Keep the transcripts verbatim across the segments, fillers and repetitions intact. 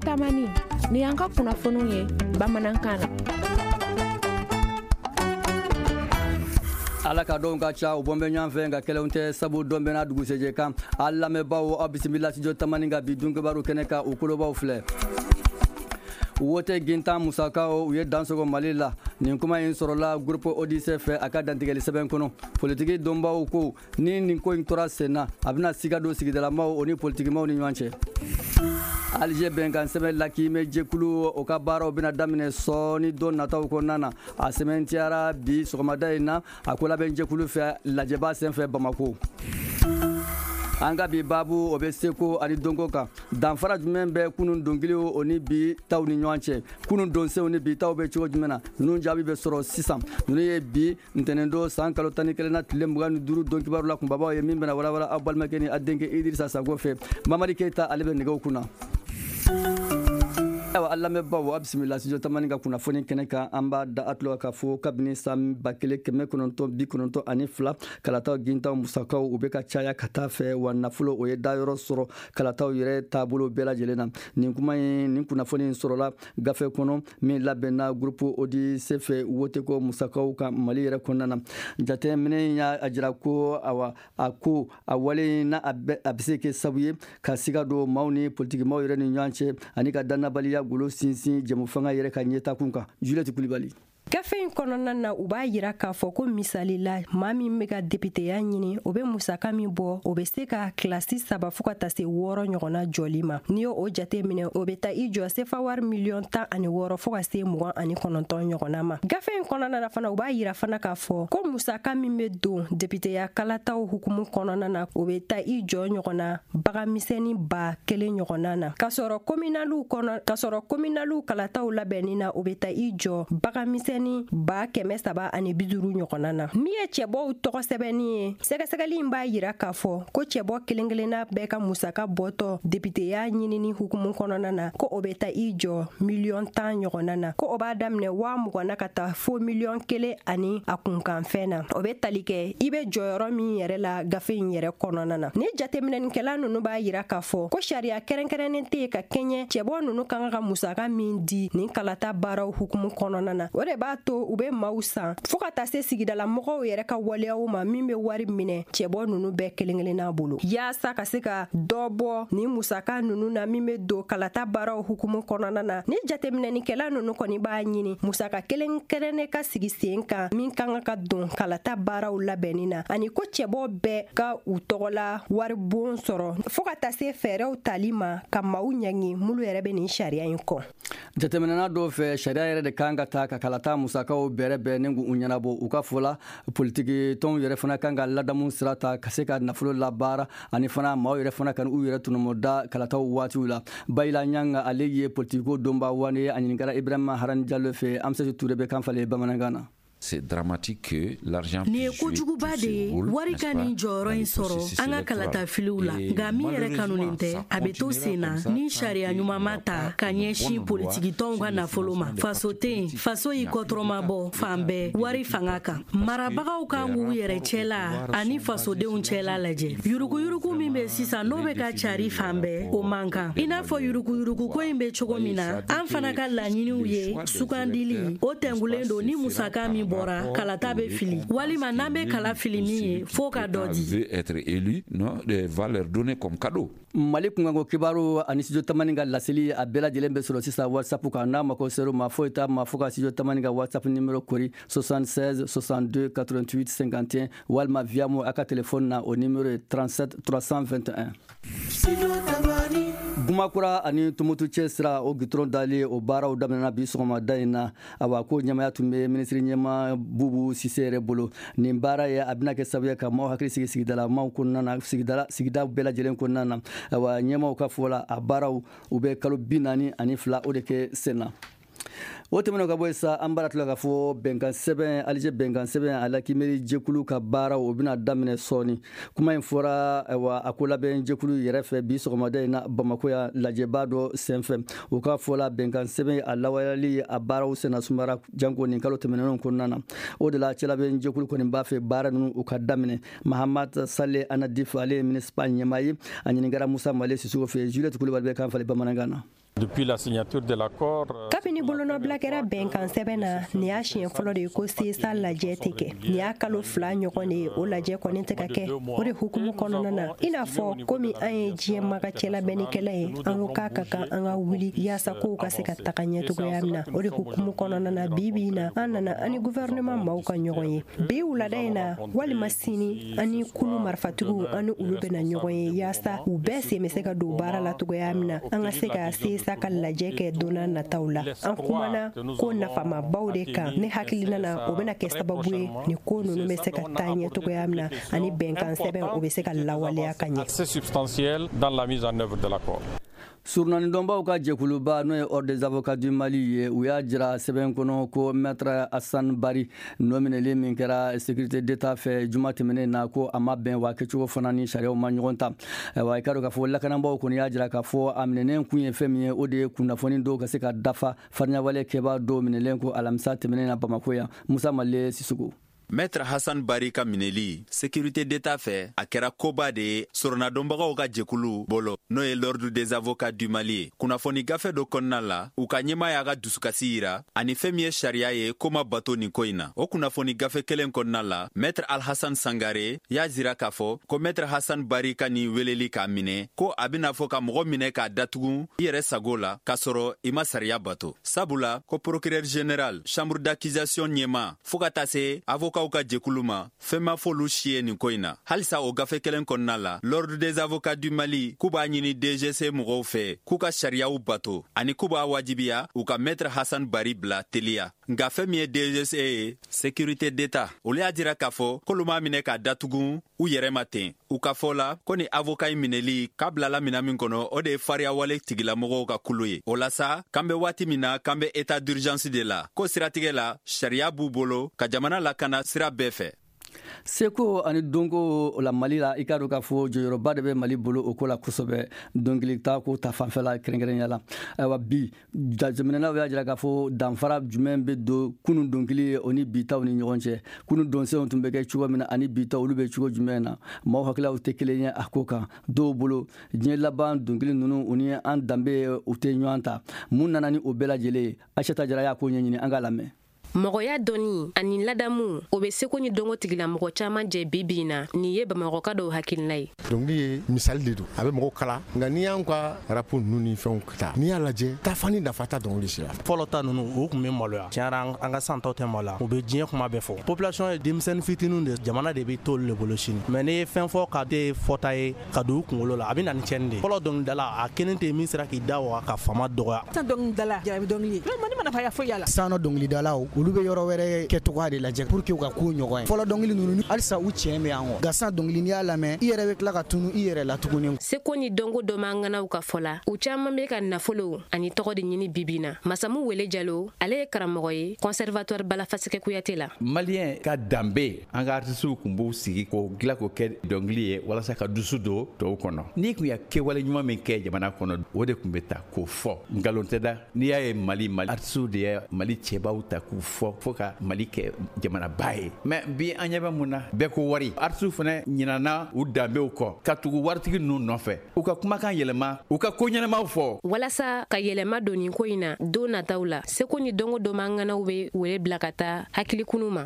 tamani ni y'an ka kunnafoniw ye bamanankan na. ala ka dɔn ka ca u bɔn bɛ ɲɔgɔn fɛ nka kɛlɛw tɛ sabu dɔn bɛna dugusɛjɛ kan a lamɛnbaaw aw bisimila studio tamani ka bi dunkebaru kɛnɛ ka u kolobaw filɛ. wote gintan musakaw u ye dansogo mali la nin kuma in sɔrɔla groupe odise fɛ a ka dantigɛli sɛbɛn kɔnɔ politiki dɔnbaw ko ni nin ko in tora sen na a bɛna siga don sigidalamaw o ni politikimaw ni ɲɔgɔn cɛ. Alize bɛnkan sɛbɛn lakimɛ jɛkulu o ka baaraw bɛna daminɛ sɔɔni don nataw kɔnɔna na a sɛbɛntiyara bi sɔgɔmada in na a ko labɛn jɛkulu fɛ lajɛba senfɛ Bamako. an ka bi babu o bɛ seko ani donko kan danfara jumɛn bɛ kunun dɔnkiliw o ni bi taw ni ɲɔgɔn cɛ kunun donsenw ni bi taw bɛ cogo jumɛn na ninnu jaabi bɛ sɔrɔ sisan ninnu ye bi ntɛnɛndon san kalo tan ni kelen na tile mugan ni duuru dɔnkibaru la kunbabaw ye min bɛna walawala aw balimakɛ ni a denkɛ Idirisa Sago fɛ Mamadi Keyita ale bɛ nɛgɛw kunna. awa a lamɛnbaaw a bisimila studio tamani ka kunnafoni kɛnɛ kan an b'a da a tulo ka fɔ kabini san ba kelen kɛmɛ kɔnɔntɔn bi kɔnɔntɔn ani fila kalataw gintaw musakaw u bɛ ka caya ka taa fɛ wa nafolo o ye dayɔrɔ sɔrɔ kalataw yɛrɛ taabolo bɛɛ lajɛlen na nin kuma in nin kunnafoni in sɔrɔla gafe kɔnɔ min labɛnna groupe odise fɛ woteko musakaw kan mali yɛrɛ kɔnɔna na jateminɛ y'a jira ko awa a ko a wale na a bɛ se kɛ sabu ye ka siga don maaw ni politikimaw yɛrɛ ni ɲɔgɔn cɛ ani ka dannabaliya golo sinsin jɛmu fanga yɛrɛ ka ɲɛta kun kan. Juliette Kulibali. gafe in kɔnɔna na u b'a yira k'a fɔ ko misali la maa min bɛ ka deputeya ɲini o bɛ musaka min bɔ o bɛ se ka kilasi saba fo ka taa se wɔɔrɔ ɲɔgɔnna jɔli ma n'i y'o jate minɛ o bɛ taa i jɔ sefa wari miliyɔn tan ani wɔɔrɔ fo ka se mugan ani kɔnɔntɔn ɲɔgɔnna ma. gafe in kɔnɔna na fana u b'a yira fana k'a fɔ ko musaka min bɛ don deputeya kalataw hukumu kɔnɔna na o bɛ taa i jɔ ɲɔgɔnna baganmisɛnnin ba kelen ɲɔgɔnna na k'a sɔrɔ kominaliw kɔnɔ k'a sɔrɔ kominaliw kalataw labɛnni na o bɛ taa i jɔ baganmisɛnnin ba kɛmɛ saba ani bi duuru ɲɔgɔnna na. min ye cɛbɔw tɔgɔ sɛbɛnni ye sɛgɛsɛgɛli in b'a yira k'a fɔ ko cɛbɔ kelen kelenna bɛɛ ka musaka bɔtɔ deputeya ɲinini hukumu kɔnɔna na ko o bɛ taa i jɔ miliyɔn tan ɲɔgɔnna na ko o b'a daminɛ waa muganna ka taa fo miliyɔn kelen ani a kunkanfɛn na o bɛ tali kɛ i bɛ jɔyɔrɔ min yɛrɛ la gafe in yɛrɛ kɔnɔna na. ni jateminɛnikɛla ninnu b'a yira k'a fɔ ko sariya kɛrɛnkɛrɛnnen tɛ yen ka kɛɲɛ cɛbɔ ninnu kan ka musaka min di nin kalata baaraw hukumu kɔnɔna na o de b'a to u bɛ maaw san fo ka taa se sigidala mɔgɔw yɛrɛ ka waleyaw ma min bɛ wari minɛ cɛbɔ ninnu bɛɛ kelen kelenna bolo yaasa ka se ka dɔ bɔ ni musaka ninnu na min bɛ don kalata baaraw hukumu kɔnɔna na. ni jateminɛnikɛla ninnu kɔni b'a ɲini musaka kelen kelenne ka sigi sen kan min kan ka don kalata baaraw labɛnni na ani ko cɛbɔ bɛɛ ka u tɔgɔla wari bon sɔrɔ fo ka taa se fɛɛrɛw tali ma ka maaw ɲangi mulu yɛrɛ bɛ nin sariya in kɔ. jateminɛna dɔw fɛ sariya yɛrɛ de kan ka taa ka kalata musakaw bɛrɛ bɛɛ ni u ɲɛnabɔ u ka fɔ la politiki tɔnw yɛrɛ fana kan ka ladamu sira ta ka se ka nafolo labaara ani fana maaw yɛrɛ fana kan u yɛrɛ tunumɔda kalataw waatiw la. Bayila Ɲanga ale ye politiko dɔnba wani ye a ɲininkara Ibrahima Harani Jallo fɛ Amsatou Touré bɛ kan falen bamanankan na. C'est dramatique que l'argent ni ye kojuguba de ye wari ka nin jɔyɔrɔ in sɔrɔ an ka kalatafiliw la nka min yɛrɛ kanulen tɛ a bɛ to sen na ni sariya ɲuman ma ta ka ɲɛsin politikitɔnw ka nafolo ma. faso tɛ yen faso y'i kɔtɔrɔma bɔ fan bɛɛ wari fanga kan marabagaw kan k'u yɛrɛ cɛla ani fasodenw cɛla lajɛ. yuruguyurugu min bɛ sisan n'o bɛ ka cari fan bɛɛ o man kan i n'a fɔ yuruguyurugu ko in bɛ cogo min na an fana ka laɲiniw ye sugandili o tɛngulen don ni musaka min bɔra kalata bɛ fili walima n'an bɛ kala fili min ye fo ka dɔ di. être élu non de valeur donnée comme cadeau. Mali kunkanko kibaru ani studio tamani ka laseli a bɛɛ lajɛlen bɛ sɔrɔ sisan WhatsApp kan n'a mako sera ma foyi t'a ma fo ka studio tamani ka WhatsApp numéro kori soixante-seize soixante-deux quatre-vingt-huit cinquante et un walima via mo a ka téléphone na o numéro ye trente-sept trois cent vingt et un. Bumakura ani Tumutu cɛ sira o gitɔrɔn dali o baaraw daminɛna bi sɔgɔmada in na awa ko ɲɛmaya tun bɛ minisiri ɲɛma Bubu Sise yɛrɛ bolo. nin baara ye a bɛna kɛ sababu ye ka maaw hakili sigi sigidala maaw kɔnɔna na sigidala sigida bɛɛ lajɛlen kɔnɔna na awa ɲɛmaw ka fɔ la a baaraw u bɛ kalo bi naani ani fila o de kɛ sen na. o tɛmɛnɛn ka bɔ yen sa an baara tila ka fɔ bɛnkan sɛbɛn Alize bɛnkan sɛbɛn a lakimeri jɛkulu ka baaraw o bɛna daminɛ sɔɔni kuma in fɔra a ko labɛn jɛkulu yɛrɛ fɛ bi sɔgɔmada in na Bamako ya lajɛba dɔ senfɛ o ka fɔ la bɛnkan sɛbɛn a lawaleyali a baaraw senna sumara janko nin kalo tɛmɛnenw kɔnɔna na o de la cɛlabɛn jɛkulu kɔni b'a fɛ baara ninnu u ka daminɛ. Mahamad Sale Anadif ale ye minispa ɲɛmaa ye a ɲininkara Musa Male Sisoko fɛ Juliette Kulibali bɛ kan falen bamanankan na. Depuis la signature de l'accord, kabini bolonɔbila kɛra bɛnkan sɛbɛn na nin y'a siɲɛ fɔlɔ de ye ko sesa lajɛ tɛ kɛ nin y'a kalo fila ɲɔgɔn de ye o lajɛ kɔni tɛ ka kɛ o de hukumu kɔnɔna na i n'a fɔ komi an ye diɲɛma ka cɛlabɛnnikɛla ye an ko k'a ka kan an ka wuli yaasa kow ka se ka taga ɲɛ cogoya min na o de hukumu kɔnɔna na bi bi na an nana ani gouvernement maaw ka ɲɔgɔn ye bi wulada in na walima sini ani kulu marifatigiw ani olu bɛna ɲɔgɔn ye yaasa u bɛɛ sen bɛ se ka don baara la cogoya min na an ka se ka sesa ka lajɛ kɛ donna nataw la an kumana ko nafamabaw de kan ne hakilina na o bɛna kɛ sababu ye ni ko ninnu bɛ se ka taa ɲɛ cogoya min na ani bɛnkan sɛbɛn o bɛ se ka lawaleya ka ɲɛ. assez substantiel dans la mise en œuvre de l'accord. Surunani dɔnbaw ka jɛkuluba n'o ye Ordre des avocats du Mali ye u y'a jira sɛbɛn kɔnɔ ko Maître Assane Bari nɔ minɛli min kɛra sécurité d'état fɛ juma tɛmɛnen na ko a ma bɛn wa kɛcogo fana ni sariyaw ma ɲɔgɔn ta wa i ka dɔn k'a fɔ lakanabaaw kɔni y'a jira k'a fɔ a minɛnen kun ye fɛn min ye o de ye kunnafoni dɔw ka se ka dafa fariɲawale kɛbaa dɔw minɛlen ko alamisa tɛmɛnen na Bamako yan Musa Male Sissogo. Maître Hassan Bari ka minɛli sécurité d'état fɛ a kɛra koba de ye soronadɔnbagaw ka jɛkulu bolo n'o ye l'ordre des avocats du Mali ye kunnafoni gafe dɔ kɔnɔna la u ka ɲɛmaaya ka dusukasi yira ani fɛn min ye sariya ye ko ma bato nin ko in na o kunnafoni gafe kelen kɔnɔna la Maître Alhassan Sangare y'a jira k'a fɔ ko Maître Hassan Bari ka nin weleli k'a minɛ ko a bɛna fɔ ka mɔgɔ minɛ k'a datugu i yɛrɛ sago la k'a sɔrɔ i ma sariya bato sabula ko procureur général chambre d'accusation ɲɛma fo ka taa se avocat ka jɛkulu ma fɛn ma fɔlu si ye nin ko in na halisa o gafe kelen kɔnɔna la l'ordre des avocats du Mali k'u b'a ɲini D G C mɔgɔw fɛ k'u ka sariyaw bato ani k'u b'a wajibiya u ka Maître Hassan Bari bila teliya nka fɛn min ye D G C ye sécurité d'état olu y'a jira k'a fɔ k'olu m'a minɛ k'a datugu u yɛrɛ ma ten u ka fɔ la ko ni avocat yi minɛli k'a bilala mina min kɔnɔ o de ye fariyawale tigilamɔgɔw ka kulu ye o la sa k'an bɛ waati min na k'an bɛ état d'urgence de la ko siratigɛ la sariya b'u bolo ka jamana lakana sira bɛɛ fɛ. Seko ani donko la Mali la i ka dɔn k'a fɔ jɔyɔrɔba de bɛ Mali bolo o ko la kosɛbɛ dɔnkilita ko ta fanfɛla kɛrɛnkɛrɛnya la ayiwa bi jateminɛlaw y'a jira k'a fɔ danfara jumɛn bɛ don kunun dɔnkili ye o ni bitaw ni ɲɔgɔn cɛ kunun dɔnsenw tun bɛ kɛ cogo min na ani bitaw olu bɛ cogo jumɛn na maaw hakililaw tɛ kelen ye a ko kan dɔw bolo diɲɛ laban dɔnkili ninnu u ni an danbe u tɛ ɲɔgɔn ta mun nana ni o bɛɛ lajɛlen ye Aisata Jara y'a ko ɲɛɲini an k'a lamɛn. mɔgɔya dɔnni ani ladamu o bɛ seko ni dɔnko tigila mɔgɔ caman jɛ bibi na nin ye bamakɔka dɔw hakilina ye dɔnkili ye misali de don a bɛ mɔgɔ kala nka n'i y'an ka rapu ninnu ni fɛnw ta n'i y'a lajɛ tafa ni nafa ta dɔnkili sira fɔlɔ ta ninnu o tun bɛ maloya tiɲɛra an ka san taw tɛ maloya u bɛ diɲɛ kuma bɛɛ fɔ population ye denmisɛnnin fitininw de jamana de bɛ t'olu de bolo sini mɛ n'i ye fɛn fɔ ka tɛ fɔta ye ka don u kunkolo la a bɛ na ni tiɲɛni de ye fɔlɔ dɔnkilidala a kelen tɛ min sera k'i da wa ka fama dɔgɔya san dɔnkilidala jarabi dɔnkili ye mani mana faya foyi yala sanɔ dɔnkilidalaw olu bɛ yɔrɔ wɛrɛ kɛ tɔgɔ de lajɛ pour que u ka ko ɲɔgɔn ye fɔlɔ dɔnkili ninnu halisa u tiɲɛ bɛ yan kɔ nka san dɔnkili n'i y'a lamɛn i yɛrɛ bɛ tila ka tunu i yɛrɛ la tuguni. Seko ni dɔnko dɔ man ŋanaw ka fɔ la u caman bɛ ka nafolo ani tɔgɔ de ɲini bibi na Masamu Wele Jalo ale ye karamɔgɔ ye conservatoire Balafaseke Kuyate la. Malien ka danbe an ka artisiw kun b'u sigi k'o dilan k'o kɛ dɔnkili ye walasa ka dusu don tɔw kɔnɔ n'i kun ya kɛwale ɲuman min kɛ jamana kɔnɔ o de kun bɛ ta k'o fɔ nkalon tɛ da n'i y'a ye Mali Mali artisiw de ye Mali cɛbaw ta k'u fɔ fo ka Mali kɛ jamanaba ye mɛ bi an ɲɛ bɛ mun na bɛɛ ko wari artisiw fana ɲinana u danbew kɔ ka tugu waritigi ninnu nɔfɛ u ka kumakan yɛlɛma u ka ko ɲɛnamaw fɔ walasa ka yɛlɛma don nin ko in na don nataw la Seko ni dɔnko dɔ man ŋanaw bɛ wele bila ka taa hakilikunu ma.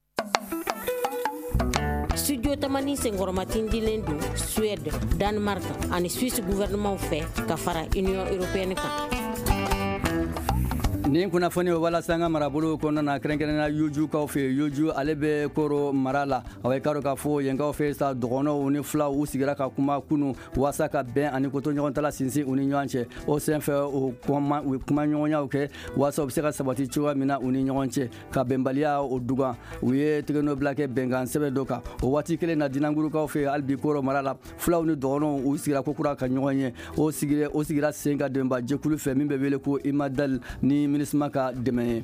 Studio Tamani senkɔrɔmatin dilen don Suède, Danemark ani Suisse gouvernement fɛ ka fara Union européenne kan. nin kunnafoni o walasa an ka marabolo kɔnɔna na kɛrɛnkɛrɛnnenya yojukaw fɛ yoju ale bɛ koro mara la a bɛ karo k'a fɔ yenkaw fɛ sa dɔgɔnɔw ni filaw u sigira ka kuma kunu waasa ka bɛn ani koto ɲɔgɔn tala sinsin u ni ɲɔgɔn cɛ o senfɛ o kuma u kuma ɲɔgɔnyaw kɛ waasa u bɛ se ka sabati cogoya min na u ni ɲɔgɔn cɛ ka bɛnbaliya o dugan u ye tigɛnɔ bila kɛ bɛnkan sɛbɛn dɔ kan o waati kelen na dinangurukaw fɛ hali bi koro mara la filaw ni dɔgɔnɔw u sigira kokura ka ɲɔgɔn ye o sigira o sigira sen ka dɛmɛba jɛkulu fɛ min bɛ wele ko imadal ni minisma ka dɛmɛ ye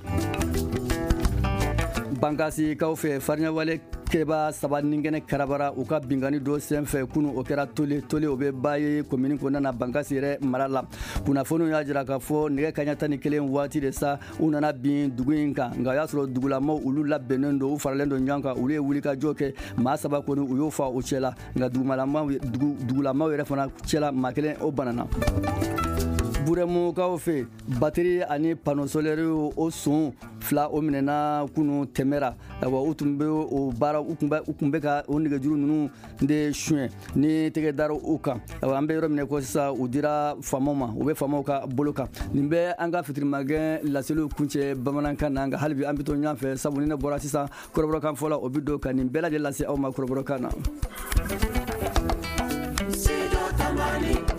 bankasi kaw fɛ fariɲawale kɛba saba ni kɛnɛ karabara u ka bingani dɔ senfɛ kunu o kɛra tole tole o bɛ ba ye komini kɔnɔna na bankasi yɛrɛ mara la kunnafoniw y'a jira k'a fɔ nɛgɛ kaɲa tan ni kelen waati de sa u nana bin dugu in kan nka o y'a sɔrɔ dugulamaw olu labɛnnen don u faralen don ɲɔgɔn kan olu ye wulikajɔ kɛ maa saba kɔni u y'o fa o cɛla nka dugulamaw yɛrɛ fana cɛla maa kelen o banana burɛmukaw fɛ bateri ani pano solaire o son fila o minɛna kunu tɛmɛra awa u tun bɛ o baara u tun bɛ ka o nɛgɛjuru ninnu de suɲɛ ni tɛgɛ dara u kan awa an bɛ yɔrɔ minɛ ko sisan u dira faamaw ma u bɛ faamaw ka bolo kan nin bɛ an ka fitirimagɛn laseliw kuncɛ bamanankan na nka hali bi an bɛ to ɲɔgɔn fɛ sabu ni ne bɔra sisan kɔrɔbɔrɔkan fɔla o bɛ don ka nin bɛɛ lajɛlen lase aw ma kɔrɔbɔrɔkan na.